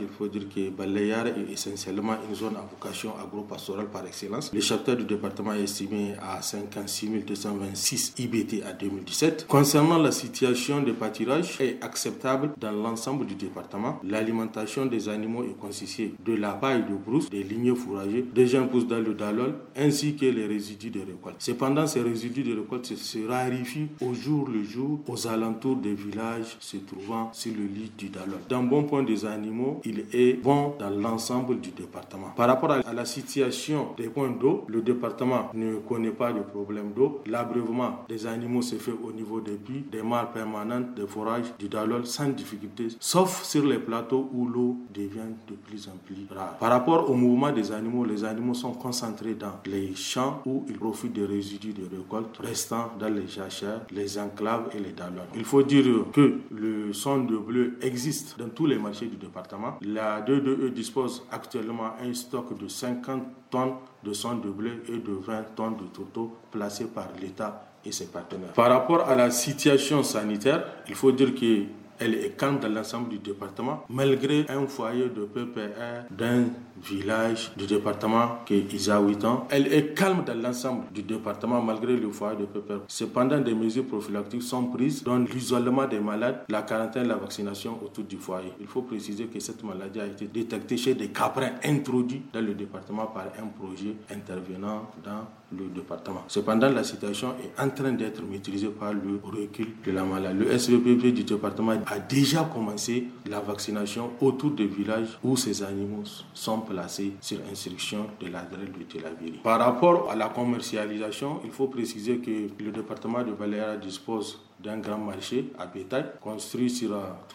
il faut dire que Balayara est essentiellement une zone à vocation agro-pastorale par excellence. Le cheptel du département est estimé à 56 226 IBT à 2017. Concernant la situation des pâturages, est acceptable dans l'ensemble du département. L'alimentation des animaux est constituée de la paille de brousse, des lignées fourragées, des gens poussent dans le dalol, ainsi que les résidus de récolte. Cependant, ces résidus de récolte se raréfient au jour le jour aux alentours des villages se trouvant sur le lit du dalol. D'un bon point des animaux, il est bon dans l'ensemble du département. Par rapport à la situation des points d'eau, le département ne connaît pas de problème d'eau. L'abreuvement des animaux se fait au niveau des puits, des mares permanentes, des forages, du dalol sans difficulté, sauf sur les plateaux où l'eau devient de plus en plus rare. Par rapport au mouvement des animaux, les animaux sont concentrés dans les champs où ils profitent des résidus de récolte restant dans les jachères, les enclaves et les dalols. Il faut dire que le sonde de bleu existe dans tous les marchés du département. La 2DE dispose actuellement un stock de 50 tonnes de sonde de bleu et de 20 tonnes de tourteaux placés par l'État et ses partenaires. Par rapport à la situation sanitaire, il faut dire qu'elle est calme dans l'ensemble du département, malgré un foyer de PPR d'un village du département qui est Isaouitan. Elle est calme dans l'ensemble du département, malgré le foyer de PPR. Cependant, des mesures prophylactiques sont prises, dont l'isolement des malades, la quarantaine, la vaccination autour du foyer. Il faut préciser que cette maladie a été détectée chez des caprins introduits dans le département par un projet intervenant dans le département. Cependant, la situation est en train d'être maîtrisée par le recul de la maladie. Le SVPP du département a déjà commencé la vaccination autour des villages où ces animaux sont placés sur instruction de la DREL de Tillabéri. Par rapport à la commercialisation, il faut préciser que le département de Balayara dispose d'un grand marché à bétail construit sur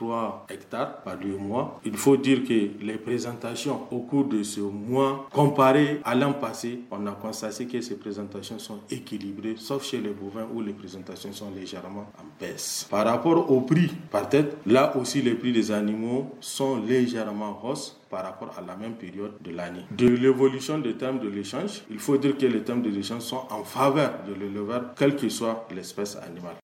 3 hectares par 2 mois. Il faut dire que les présentations au cours de ce mois, comparées à l'an passé, on a constaté que ces présentations sont équilibrées, sauf chez les bovins où les présentations sont légèrement en baisse. Par rapport au prix par tête, là aussi les prix des animaux sont légèrement en hausse par rapport à la même période de l'année. De l'évolution des termes de l'échange, il faut dire que les termes de l'échange sont en faveur de l'éleveur, quelle que soit l'espèce animale.